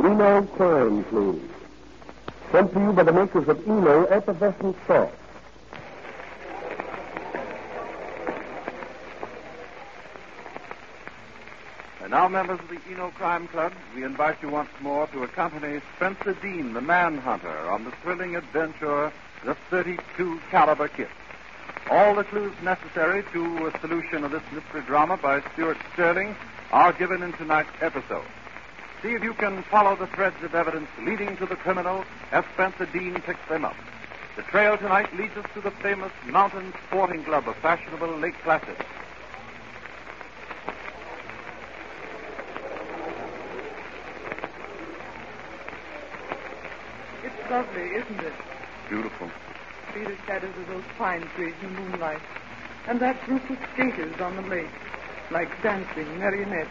Eno Crime Clue. Sent to you by the makers of Eno Effervescent Salt. And now, members of the Eno Crime Club, we invite you once more to accompany Spencer Dean, the manhunter, on the thrilling adventure, the .32 caliber kit. All the clues necessary to a solution of this mystery drama by Stuart Sterling are given in tonight's episode. See if you can follow the threads of evidence leading to the criminal as Spencer Dean picks them up. The trail tonight leads us to the famous Mountain Sporting Club of fashionable Lake Placid. It's lovely, isn't it? Beautiful. See the shadows of those pine trees in the moonlight. And that group of skaters on the lake, like dancing marionettes.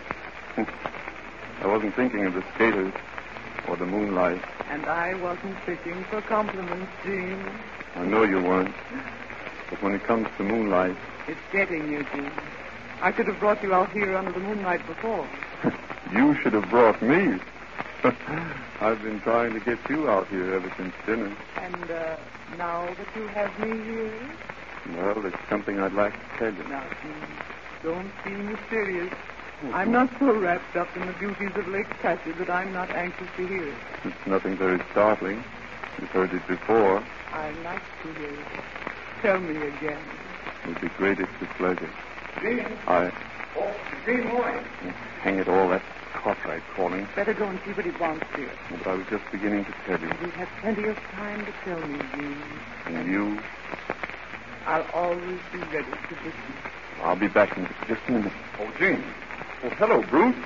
I wasn't thinking of the skaters or the moonlight. And I wasn't fishing for compliments, Gene. I know you weren't. But when it comes to moonlight... It's getting you, Gene. I could have brought you out here under the moonlight before. You should have brought me. I've been trying to get you out here ever since dinner. And now that you have me here? Well, there's something I'd like to tell you. Now, Gene, don't be mysterious. I'm not so wrapped up in the beauties of Lake Placid that I'm not anxious to hear it. It's nothing very startling. You've heard it before. I like to hear it. Tell me again. With the greatest of pleasure. Gene. Oh, Gene, boy. Hang it all, that Cartwright calling. Better go and see what he wants here. But I was just beginning to tell you. You've had plenty of time to tell me, Gene. And you? I'll always be ready to listen. I'll be back in just a minute. Oh, Gene. Oh, hello, Bruce.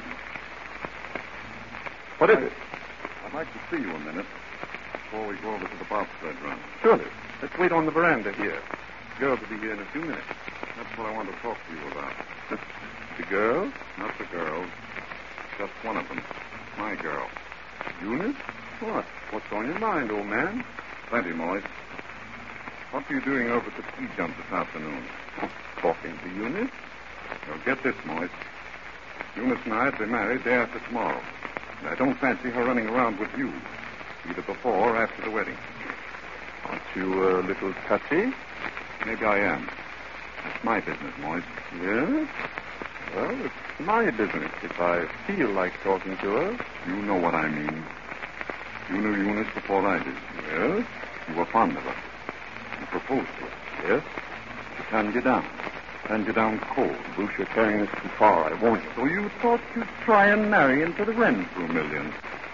What is it? I'd like to see you a minute before we go over to the bobsled run. Surely. Let's wait on the veranda here. The girls will be here in a few minutes. That's what I want to talk to you about. The girl? Not the girls. Just one of them. My girl. Eunice? What? What's on your mind, old man? Plenty, Moise. What are you doing over at the ski jump this afternoon? Talking to Eunice? Well, get this, Moise. Eunice and I will be married day after tomorrow. And I don't fancy her running around with you, either before or after the wedding. Aren't you a little touchy? Maybe I am. That's my business, Moise. Yes? Well, it's my business. If I feel like talking to her, you know what I mean. You knew Eunice before I did. Yes? You were fond of her. You proposed to her. Yes? She turned you down. Turned you down cold. Bruce, you're carrying this too far, I warn you. So you thought you'd try and marry into the Renfrew millions.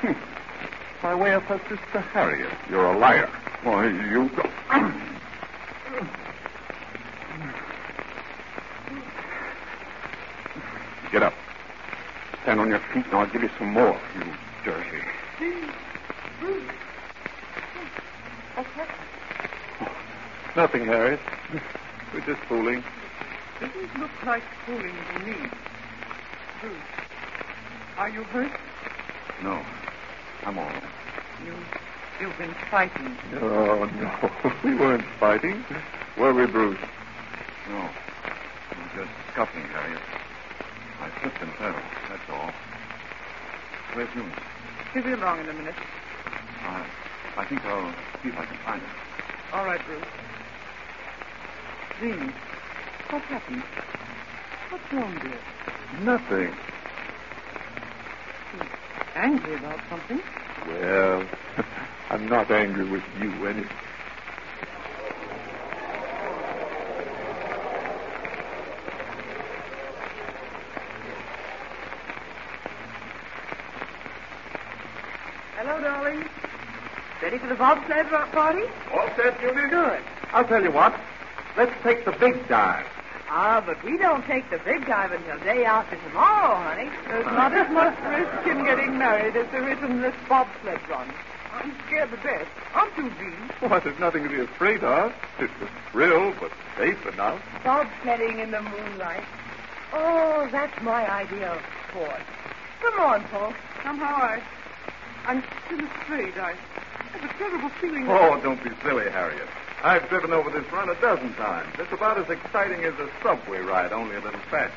By way of her sister Harriet. You're a liar. Why, you... Get up. Stand on your feet and I'll give you some more, you dirty. Bruce. What's happened? Nothing, Harriet. We're just fooling. It doesn't look like fooling to me. Bruce, are you hurt? No. I'm all right. You've been fighting. Oh, no. We weren't fighting. Were we, Bruce? No. We were just scuffling, Harriet. I slipped and fell. That's all. Where's Eunice? She'll be along in a minute. I think I'll see if I can find her. All right, Bruce. Gene, what happened? What's wrong, dear? Nothing. You're angry about something? Well, I'm not angry with you anyway. Hello, darling. Ready for the bobsled party? All set, Eunice? Good. I'll tell you what. Let's take the big dive. But we don't take the big dive until day after tomorrow, honey. There's not as much risk in getting married as there is in this bobsled run. I'm scared to death. Aren't you, Gene? Well, there's nothing to be afraid of. It's a thrill, but safe enough. Bobsledding in the moonlight. Oh, that's my idea of sport. Come on, Paul. Somehow I'm still afraid. I have a terrible feeling Oh, don't be silly, Harriet. I've driven over this run a dozen times. It's about as exciting as a subway ride, only a little faster.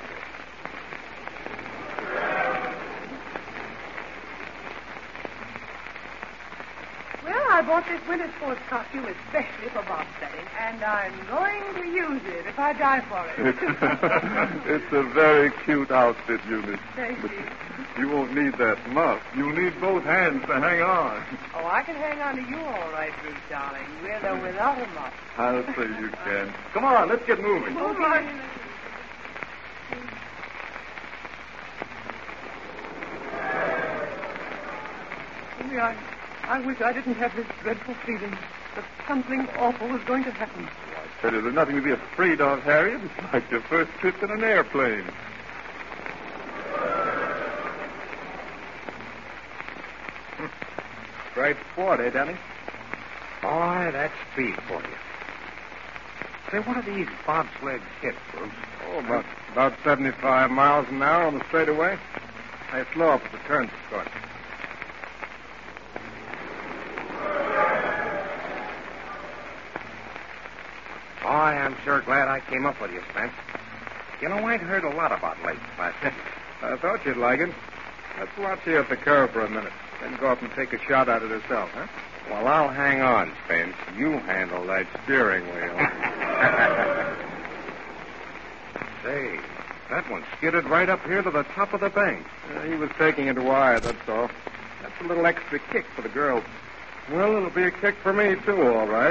I bought this winter sports costume especially for bobsledding, and I'm going to use it if I die for it. It's a very cute outfit, Eunice. Thank you. You won't need that muff. You'll need both hands to hang on. Oh, I can hang on to you all right, Bruce, darling, with or without a muff. I'll say you can. Come on, let's get moving. Oh, my. Only I wish I didn't have this dreadful feeling that something awful was going to happen. I tell you, there's nothing to be afraid of, Harriet. It's like your first trip in an airplane. Great sport, eh, Denny? Boy, that's speed for you. Say, what are these bobsleds hit, Bruce? Oh, about 75 miles an hour on the straightaway. They slow up at the turns, of course. Boy, I'm sure glad I came up with you, Spence. You know, I'd heard a lot about lakes last night. I thought you'd like it. Let's watch you at the curve for a minute, then go up and take a shot at it yourself, huh? Well, I'll hang on, Spence. You handle that steering wheel. Say, that one skidded right up here to the top of the bank. He was taking it wide, that's all. That's a little extra kick for the girls. Well, it'll be a kick for me, too, all right.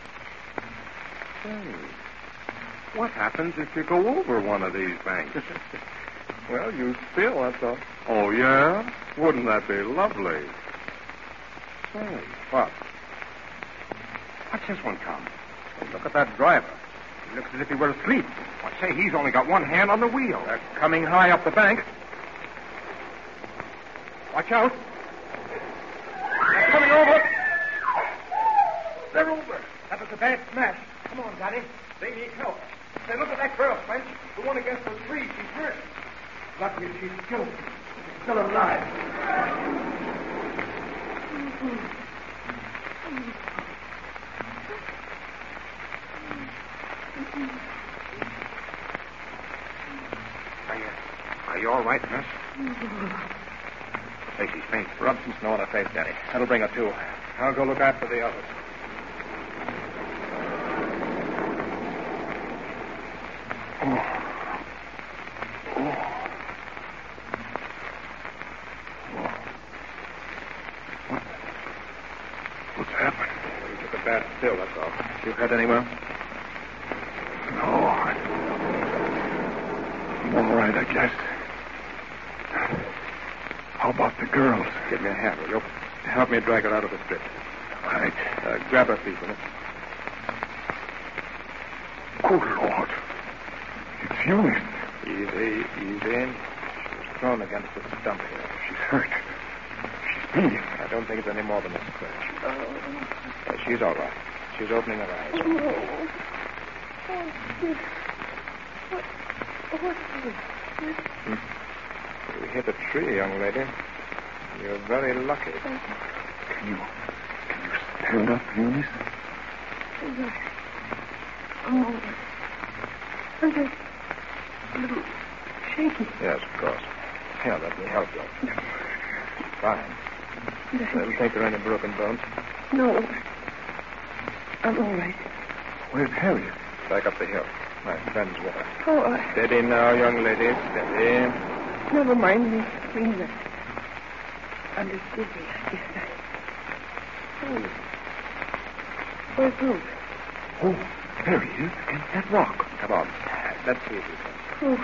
Say, what happens if you go over one of these banks? Well, you spill, that's all. Oh, yeah? Wouldn't that be lovely? Say, What? watch this one come. Look at that driver. He looks as if he were asleep. I say, he's only got one hand on the wheel. They're coming high up the bank. Watch out. They're coming over. They're over. That was a bad smash. Come on, Daddy. They need help. Say, look at that girl, Spence. The one against the tree. She's hurt. Lucky she's still alive. Are you all right, nurse? Say, she's faint. Rub some snow on her face, Daddy. That'll bring her to. I'll go look after the others. What's happened? We took a bad spill, that's all. You heard anywhere? No. I'm all right, I guess. How about the girls? Give me a hand, will you? Help me drag her out of the strip. All right. Grab her feet, will you? Good Lord. It's Eunice. Easy. She was thrown against the stump here. She's hurt. She's bleeding. I don't think it's any more than a scratch. She's all right. She's opening her eyes. You hit a tree, young lady. You're very lucky. Can you stand up, Eunice? Oh, I'm just a little shaky. Yes, of course. Here, let me help you. Fine. I don't think there are any broken bones. No, I'm all right. Where's Harriet? Back up the hill. My friend's with her. Oh, Steady now, young lady. Steady. never mind me. Please, understood me, I guess. Oh, where's Bruce? Oh, there he is against that rock. Come on. Let's see if he can. Oh,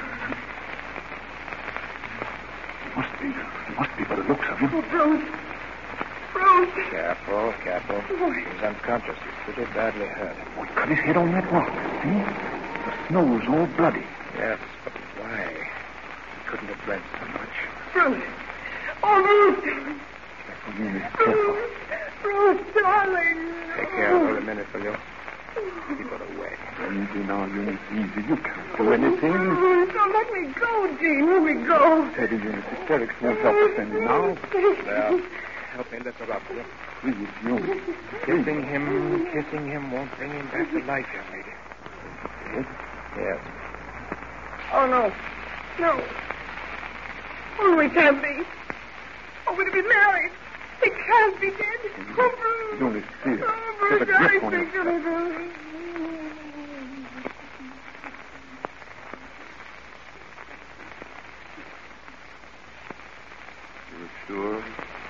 He must be by the looks of him. oh, Bruce. Bruce. Careful. Oh, He's unconscious. He's pretty badly hurt. Oh, he cut his head on that rock. See? The snow's all bloody. Yes, but why? He couldn't have bled so much. Bruce. Oh, Bruce. Careful, Eunice. Careful. Bruce, darling. Take care of her a minute, will you? Keep her away. Easy now, Eunice. Easy. You can't do anything. Don't let me go, Jean. Let me go. Steady, Eunice. Hysterics won't help us any now. There. Help me lift her up, will you? Please, Eunice. Kissing him won't bring him back to life, young lady. Yes. Oh, no. No. Oh, we can't be. Oh, we're to be married. It can't be dead. Oh, Bruce. You only see it. Oh, Bruce, Get a grip I on think it. it'll go. You're sure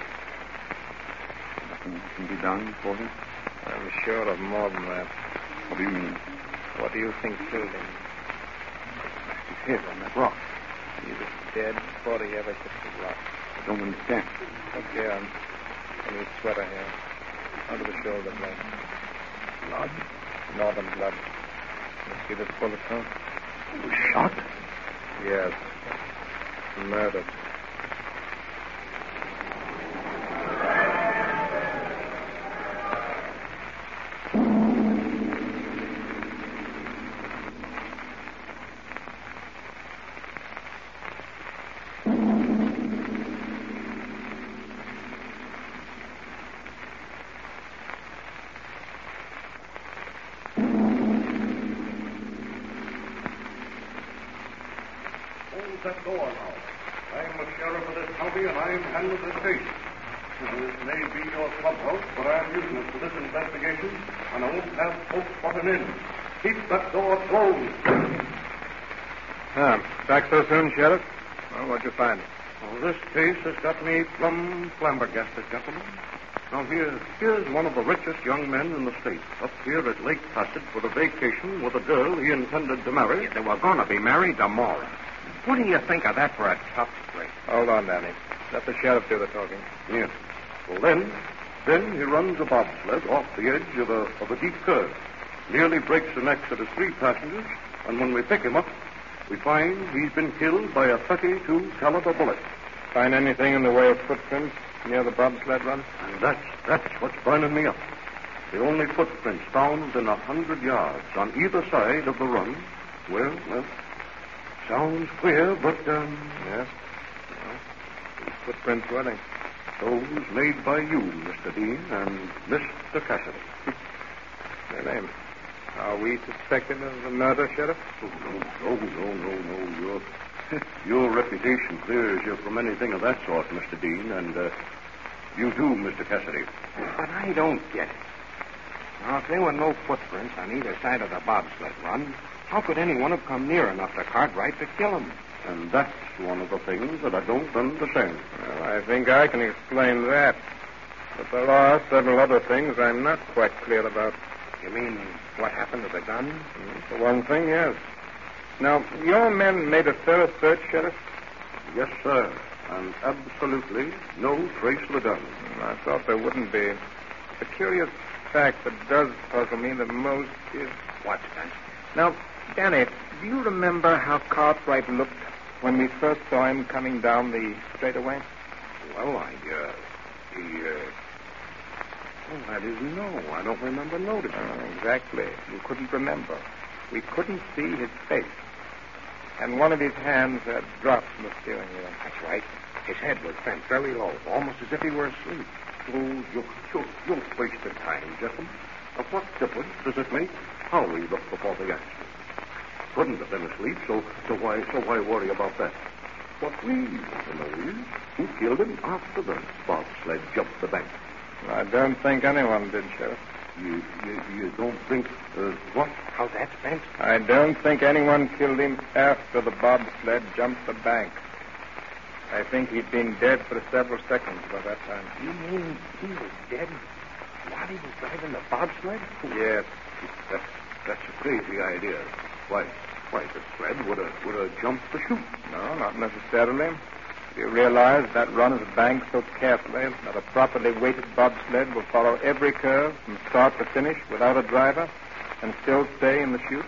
nothing can be done for him? I'm sure of more than that. What do you mean? What do you think killed him? His head on that rock. He was dead before he ever hit the rock. I don't understand. Look here on his sweater here. Under the shoulder blade. Blood? Northern blood. You see this bullet hole? He was shot? Yes. Murdered. That door now. I'm the sheriff of this county, and I'm handling this case. This may be your clubhouse, but I'm using it for this investigation, and I won't have folks butting in. Keep that door closed. Back so soon, Sheriff? Well, what'd you find? Well, this case has got me plumb flabbergasted, gentlemen. Now, here's one of the richest young men in the state, up here at Lake Placid for a vacation with a girl he intended to marry. They were going to be married tomorrow. What do you think of that for a tough break? Hold on, Danny. Let the sheriff do the talking. Yes. Well, then he runs a bobsled off the edge of a deep curve, nearly breaks the necks of his 3 passengers, and when we pick him up, we find he's been killed by a .32 caliber bullet. Find anything in the way of footprints near the bobsled run? And that's what's burning me up. The only footprints found in 100 yards on either side of the run. Well, sounds queer, but, Yes. Well, whose footprints were they? those made by you, Mr. Dean, and Mr. Cassidy. Their name. Are we suspected of the murder, Sheriff? Oh, no. Your reputation clears you from anything of that sort, Mr. Dean, and you too, Mr. Cassidy. But I don't get it. Now, if there were no footprints on either side of the bobsled run, how could anyone have come near enough to Cartwright to kill him? And that's one of the things that I don't understand. Well, I think I can explain that. But there are several other things I'm not quite clear about. You mean what happened to the gun? For one thing, yes. Now, your men made a thorough search, Sheriff? Yes, sir. And absolutely no trace of the gun. I thought there wouldn't be. The curious fact that does puzzle me the most is... What's that? Now, Danny, do you remember how Cartwright looked when we first saw him coming down the straightaway? Well, that is no. I don't remember noticing. Exactly. You couldn't remember. We couldn't see his face. And one of his hands had dropped from the steering wheel. That's right. His head was bent very low, almost as if he were asleep. Oh, you're wasting time, gentlemen. Now, what difference does it make how he looked before the accident? Couldn't have been asleep, so why worry about that? What we want to know is who killed him after the bobsled jumped the bank. I don't think anyone did, Sheriff. You don't think, what? How's that, Spence? I don't think anyone killed him after the bobsled jumped the bank. I think he'd been dead for several seconds by that time. You mean he was dead while he was driving the bobsled? Yes. That's a crazy idea. Why, the sled would have jumped the chute. No, not necessarily. You realize that runs the bank so carefully that a properly weighted bobsled will follow every curve from start to finish without a driver and still stay in the chute?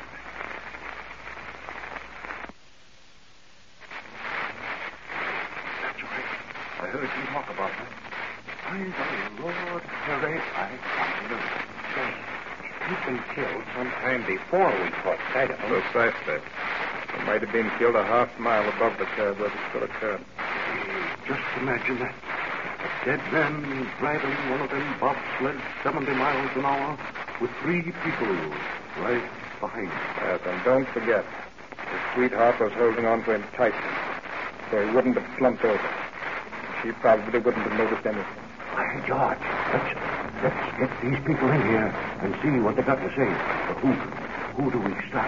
That's right. I heard you talk about that. By the Lord, Harry, Say, he'd been killed sometime before we caught sight of him. Precisely. He might have been killed a half mile above the curve where this could occur. just imagine that. A dead man driving one of them bobsleds 70 miles an hour with 3 people right behind him. Yes, and don't forget, his sweetheart was holding on to him tight, so he wouldn't have slumped over. She probably wouldn't have noticed anything. Hey, George, let's get these people in here and see what they got to say. Who do we start?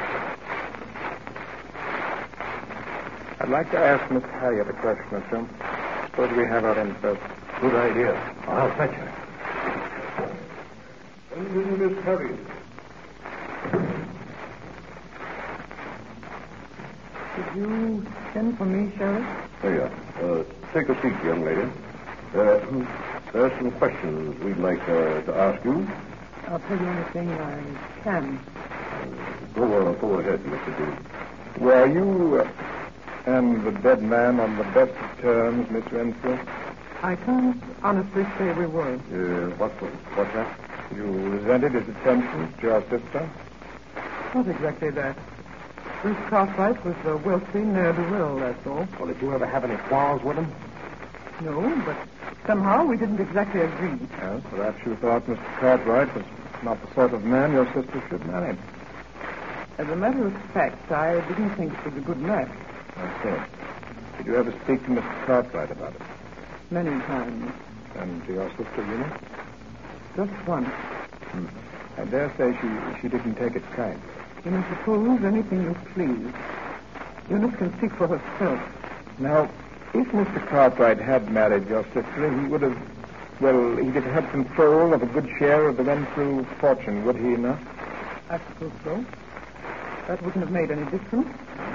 I'd like to ask Miss Harriet a question or two. Suppose we have her in first. Good idea. I'll fetch her. Miss Harriet. Did you send for me, Sheriff? Here. Take a seat, young lady. There's some questions we'd like to ask you. I'll tell you anything I can. Go ahead, Mr. Dean. Were you and the dead man on the best of terms, Miss Renfrew? I can't honestly say we were. What's that? You resented his attentions to your sister? Not exactly that. Bruce Cartwright was a wealthy ne'er-do-well, that's all. Well, did you ever have any quarrels with him? No, but somehow we didn't exactly agree. Yes, perhaps you thought Mr. Cartwright was not the sort of man your sister should marry. As a matter of fact, I didn't think it was a good match. I see. Did you ever speak to Mr. Cartwright about it? Many times. And to your sister, Eunice? Just once. I dare say she didn't take it kindly. You may suppose anything you please. Eunice can speak for herself. Now, if Mr. Cartwright had married your sister, he would have, he'd have had control of a good share of the Renfrew fortune, would he not? I suppose so. That wouldn't have made any difference.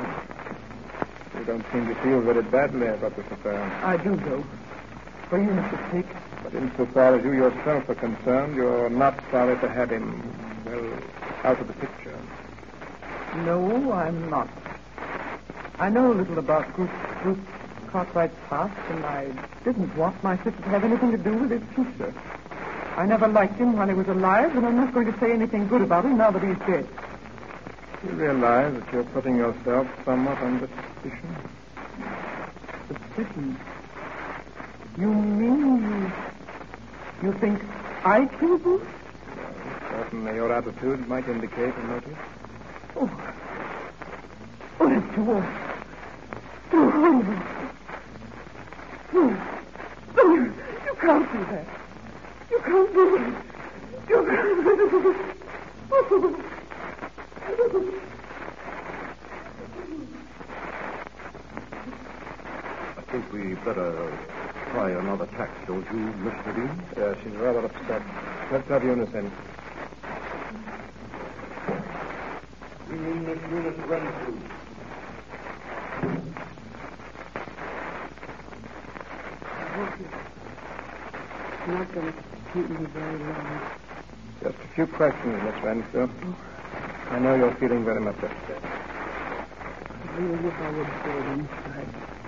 You don't seem to feel very badly about this affair. I do, though. For Eunice's sake. But insofar as you yourself are concerned, you're not sorry to have him, out of the picture. No, I'm not. I know a little about Bruce Cartwright's past, and I didn't want my sister to have anything to do with his future. I never liked him while he was alive, and I'm not going to say anything good about him now that he's dead. You realize that you're putting yourself somewhat under suspicion? Suspicion? You mean you think I killed Bruce? Certainly your attitude might indicate a motive. Oh, that's too horrible. Too horrible. No, you can't do that. You can't do it. You can't do it. I think we better try another tack, don't you, Mr. Dean? Yeah, she's rather upset. Let's have Eunice in. We mean Miss Eunice Renfrew. You're not going to keep me very long. Just a few questions, Miss Renfrew. I know you're feeling very much upset. I really wish I would go inside.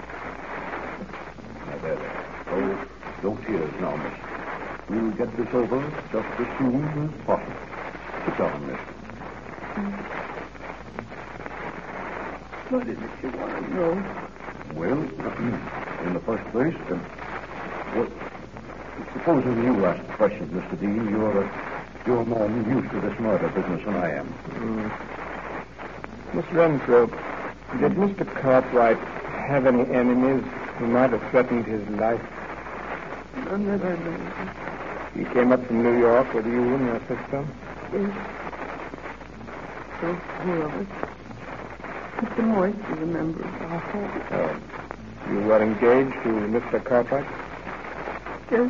Now, there. No tears now, miss. We'll get this over just as soon as possible. Sit down, miss. What is it you want to know? Well, in the first place, supposing you ask the questions, Mr. Dean, you're more used to this murder business than I am. Miss Renfrew, did Mr. Cartwright have any enemies who might have threatened his life? None that I know. He came up from New York with you and your sister? Yes. So, four of us. Mr. Moist is a member of our family. You were engaged to Mr. Cartwright? Yes.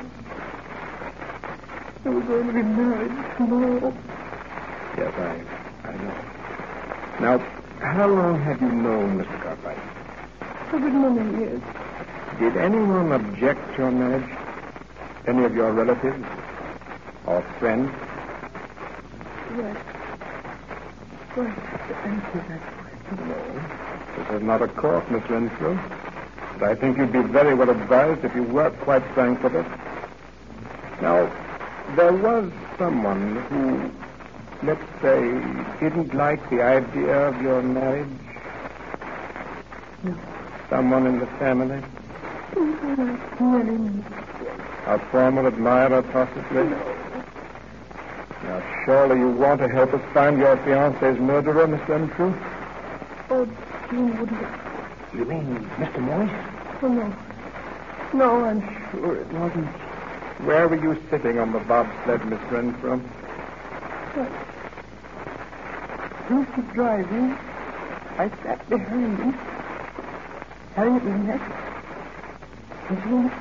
I was going to be married tomorrow. Yes, I know. Now, how long have you known Mr. Cartwright? A good many years. Did anyone object to your marriage? Any of your relatives? Or friends? Yes. Do I have to answer that question? No. This is not a court, Miss Renfrew. But I think you'd be very well advised if you were quite frank with us. Now, there was someone who, let's say, didn't like the idea of your marriage? No. Someone in the family? Many. A former admirer, possibly? No. Now, surely you want to help us find your fiancé's murderer, Miss Renfrew? Oh, Jean wouldn't have... You mean Mr. Moist? Oh, no. No, I'm sure it wasn't. Where were you sitting on the bobsled, Miss Renfrew? Bruce was driving. I sat behind him. Harriet was next. And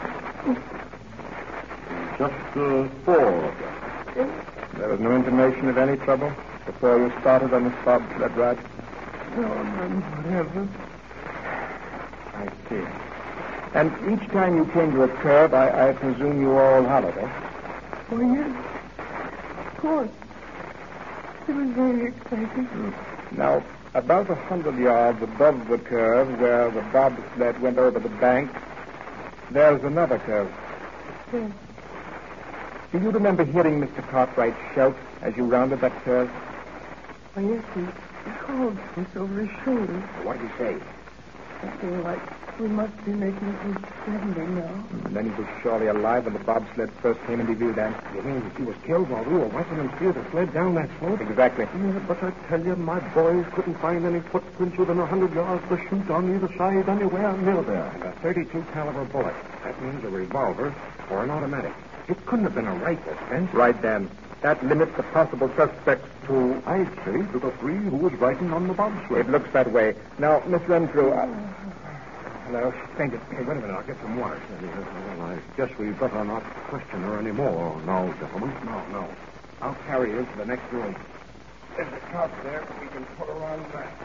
Just 4 of you. There was no intimation of any trouble before you started on this bobsled ride? No, none whatever. I see. And each time you came to a curb, I presume you all hollered, eh? Oh, yes. Of course. It was very exciting. Now, about 100 yards above the curve where the bobsled went over the bank, there's another curve. Yes. Do you remember hearing Mr. Cartwright shout as you rounded that curve? Oh, yes, he called to us over his shoulder. What did he say? Something like, we must be making good standing now. And then he was surely alive when the bobsled first came into view, Dan. You mean he was killed while we were watching him steer the sled down that slope? Exactly. Yeah, but I tell you, my boys couldn't find any footprints within 100 yards to shoot on either side anywhere near there. And a .32 caliber bullet. That means a revolver or an automatic. It couldn't have been a rifle, Spence. Right, Dan. That limits the possible suspects to... I'd say to the 3 who was riding on the bobsled. It looks that way. Now, Miss Renfrew... Hello, she fainted. Hey, wait a minute. I'll get some water. Well, I guess we better not question her anymore now, gentlemen. No. I'll carry her to the next room. There's a cot there. We can put her on back.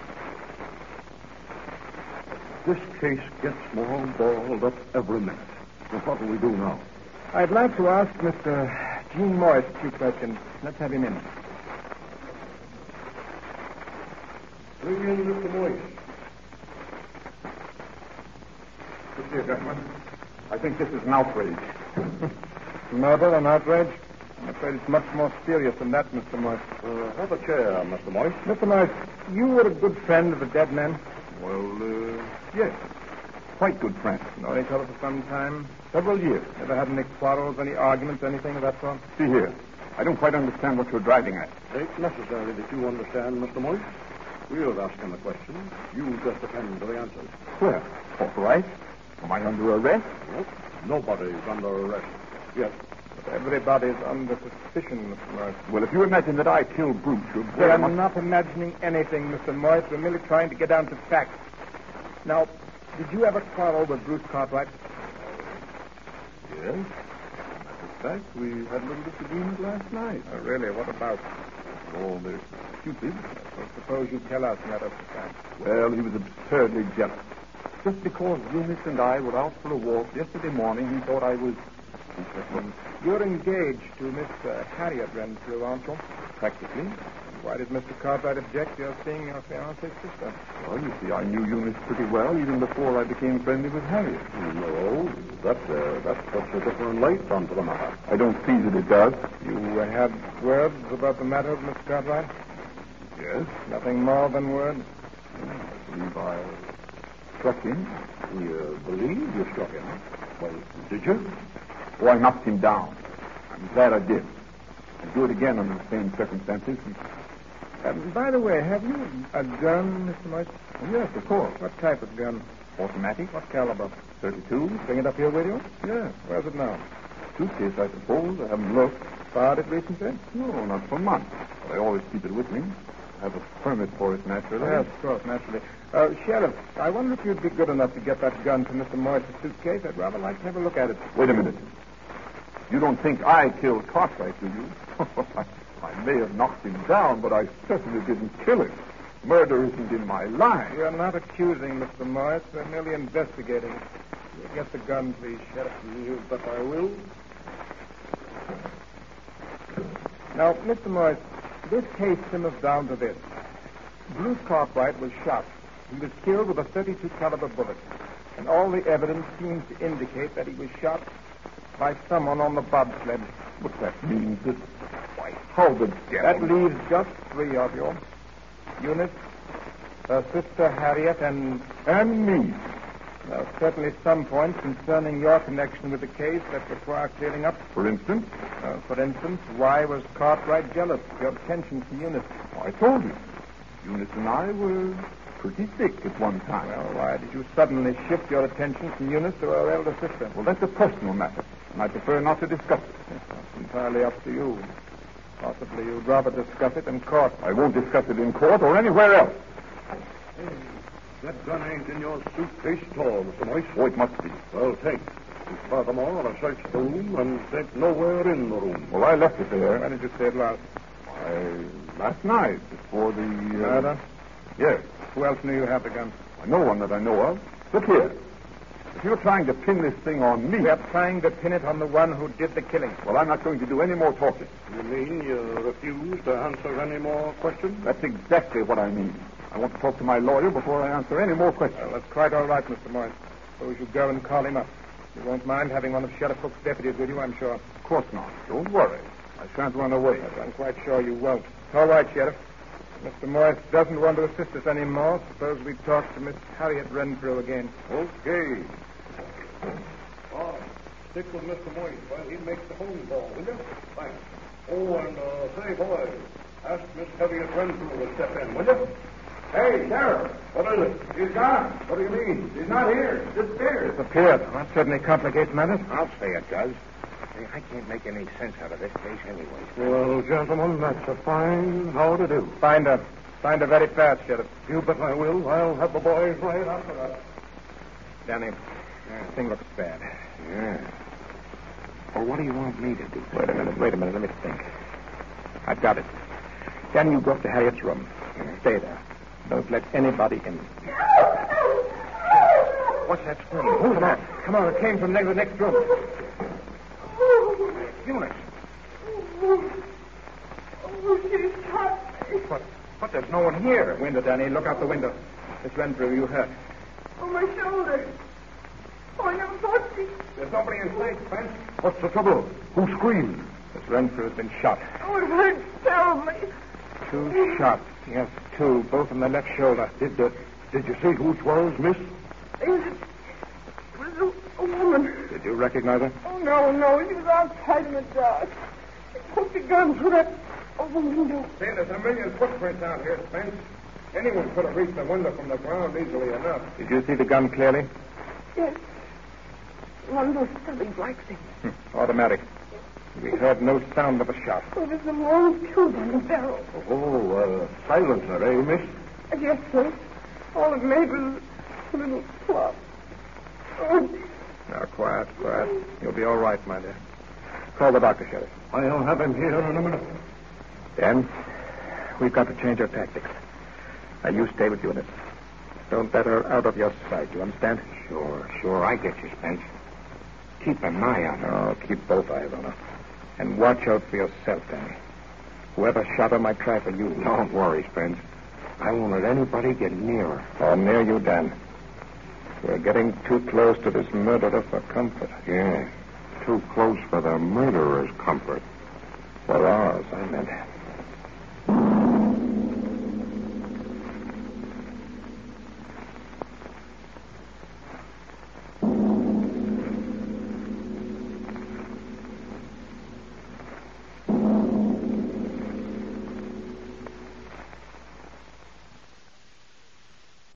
This case gets more balled up every minute. Well, what do we do now? I'd like to ask Mr. Gene Morris a few questions. Let's have him in. Bring in Mr. Moyes. Look here, gentlemen. I think this is an outrage. Murder and outrage? I'm afraid it's much more serious than that, Mr. Morris. Have a chair, Mr. Moyes. Mr. Morris, you were a good friend of the dead man. Well, yes. Quite good friends. Known each other for some time. Several years. Never had any quarrels, any arguments, anything of that sort? See here. I don't quite understand what you're driving at. It ain't necessary that you understand, Mr. Moyes. We'll ask him a question. You just attend to the answers. Well, all right. Am I under arrest? Nope. Nobody's under arrest yet. But everybody's under suspicion, Mr. Morris. Well, if you imagine that I killed Bruce, you're We very are much... not imagining anything, Mr. Morris. We're merely trying to get down to facts. Now, did you ever quarrel with Bruce Cartwright? Yes. Matter of fact, we had a little disagreement last night. Oh, really? What about? Oh, they're stupid. Well, suppose you tell us matter of fact. Well, he was absurdly jealous. Just because Eunice and I were out for a walk yesterday morning, he thought I was... You're engaged to Miss Harriet Renfrew, aren't you? Practically. Why did Mr. Cartwright object to your seeing your fiancée's sister? Well, you see, I knew Eunice pretty well even before I became friendly with Harriet. No, that puts a different light onto the matter. I don't see that it does. You had words about the matter with Mr. Cartwright? Yes. Nothing more than words? I believe I struck him. You believe you struck him? Well, did you? Oh, I knocked him down. I'm glad I did. I'd do it again under the same circumstances. By the way, have you a gun, Mr. Morris? Yes, of course. What type of gun? Automatic. What caliber? 32. Bring it up here with you? Yes. Where's it now? Suitcase, I suppose. I haven't looked. Fired it recently? No, not for months. But I always keep it with me. I have a permit for it, naturally. Yes, of course, naturally. Sheriff, I wonder if you'd be good enough to get that gun to Mr. Morris' suitcase. I'd rather like to have a look at it. Wait a minute. You don't think I killed Cartwright, do you? I may have knocked him down, but I certainly didn't kill him. Murder isn't in my line. We're not accusing Mr. Morris. We're merely investigating. Get the gun, please, Sheriff. You bet I will. Now, Mr. Morris, this case simmers down to this. Bruce Cartwright was shot. He was killed with a .32 caliber bullet. And all the evidence seems to indicate that he was shot by someone on the bobsled. But that means that... Why, how the devil... That leaves just 3 of you. Eunice, her sister Harriet, and me. There are certainly some points concerning your connection with the case that require clearing up. For instance? Why was Cartwright jealous of your attention to Eunice? Oh, I told you. Eunice and I were pretty sick at one time. Well, why did you suddenly shift your attention from Eunice to her elder sister? Well, that's a personal matter, and I prefer not to discuss it. That's entirely up to you. Possibly you'd rather discuss it in court. I won't discuss it in court or anywhere else. Hey, that gun ain't in your suitcase at all, Mr. Moise. Oh, it must be. Well, take. Furthermore, I searched the room and it's nowhere in the room. Well, I left it there. When did you say it last? Last night, before the... Murder? Yes. Who else knew you had the gun? No one that I know of. Look here. If you're trying to pin this thing on me... We are trying to pin it on the one who did the killing. Well, I'm not going to do any more talking. You mean you refuse to answer any more questions? That's exactly what I mean. I want to talk to my lawyer before I answer any more questions. Well, that's quite all right, Mr. Moyes. Suppose you go and call him up. You won't mind having one of Sheriff Cook's deputies with you, I'm sure. Of course not. Don't worry. I shan't run away. Yes, I'm quite sure you won't. All right, Sheriff. Mr. Morris doesn't want to assist us anymore. Suppose we talk to Miss Harriet Renfrew again. Okay. Oh, stick with Mr. Moyes while he makes the phone call, will you? Thanks. Oh, and say, boys, ask Miss Harriet Renfrew to step in, will you? Hey, Sheriff, what is it? He's gone. What do you mean? He's not here. Disappeared. Disappeared. Well, that certainly complicates matters. I'll say it does. Hey, I can't make any sense out of this case anyway. Well, gentlemen, that's a fine how to do. Find her. Find her very fast, Sheriff. You bet I will. I'll have the boys right after that. Danny, the thing looks bad. Yeah. Well, what do you want me to do? Wait a minute. Let me think. I've got it. Danny, you go up to Harriet's room. Stay there. Don't let anybody in. What's that scream? Who's that? Come on, it came from the next room. Eunice. She's shot me. But there's no one here. Window, Danny. Look out the window. Miss Renfrew, you hurt. On my shoulder. Oh, no, Foxy. There's nobody in sight, Spence. What's the trouble? Who screamed? Miss Renfrew has been shot. Oh, it hurts terribly. 2 shots. Yes, 2, both in the left shoulder. Did you see who it was, miss? It was a woman. Did you recognize her? Oh, no. She was outside in the dark. She put the gun through that window. See, there's a million footprints out here, Spence. Anyone could have reached the window from the ground easily enough. Did you see the gun clearly? Yes. One of those silly black things. Automatic. We heard no sound of a shot. Oh, there's a long tube on the barrel. Oh, silencer, eh, miss? Yes, sir. All it made was a little flop. Oh, Now, quiet. You'll be all right, my dear. Call the doctor, Sheriff. I'll have him here in a minute. Dan, we've got to change our tactics. Now, you stay with Eunice. Don't let her out of your sight, you understand? Sure. I get you, Spence. Keep an eye on her. Oh, keep both eyes on her. And watch out for yourself, Danny. Whoever shot her might try for you. Don't worry, Spence. I won't let anybody get near her. Or near you, Dan. We're getting too close to this murderer for comfort. Yeah. Too close for the murderer's comfort. For ours, I meant.